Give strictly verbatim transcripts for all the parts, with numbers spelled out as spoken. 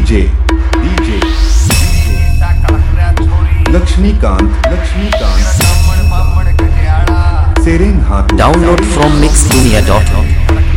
DJ DJ Laxmikant Laxmikant सेरेंग हाथों। Download from mix Dunia dot com.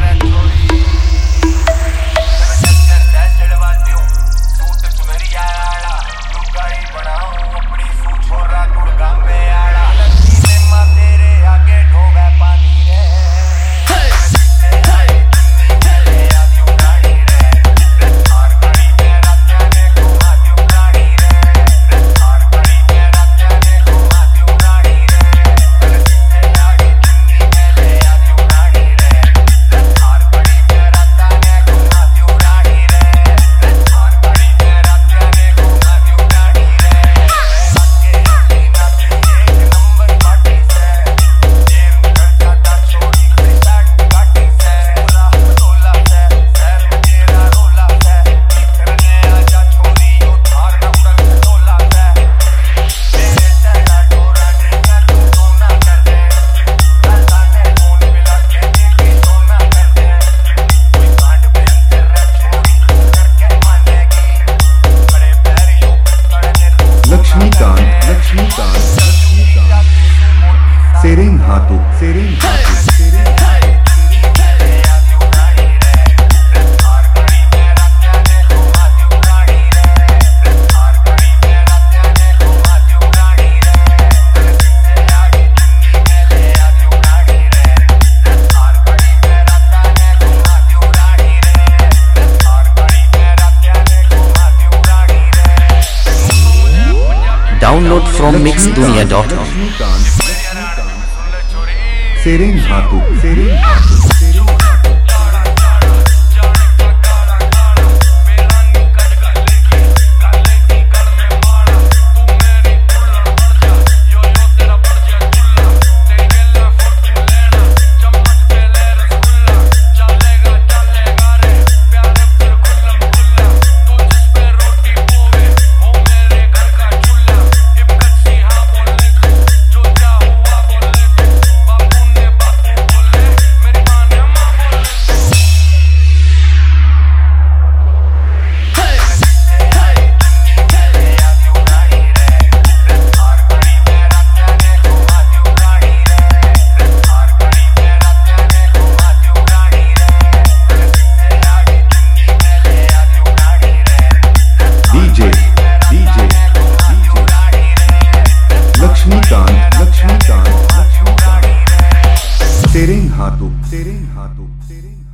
Laxmikant Laxmikant सेरेंग हाथों सेरेंग हाथों सेरेंग download from mix Dunia dot com. सेरेंग हाथों सेरेंग हाथों सेरेंग लक्ष्मीकांत लक्ष्मीकांत सेरेंग हाथों सेरेंग हाथों सेरेंग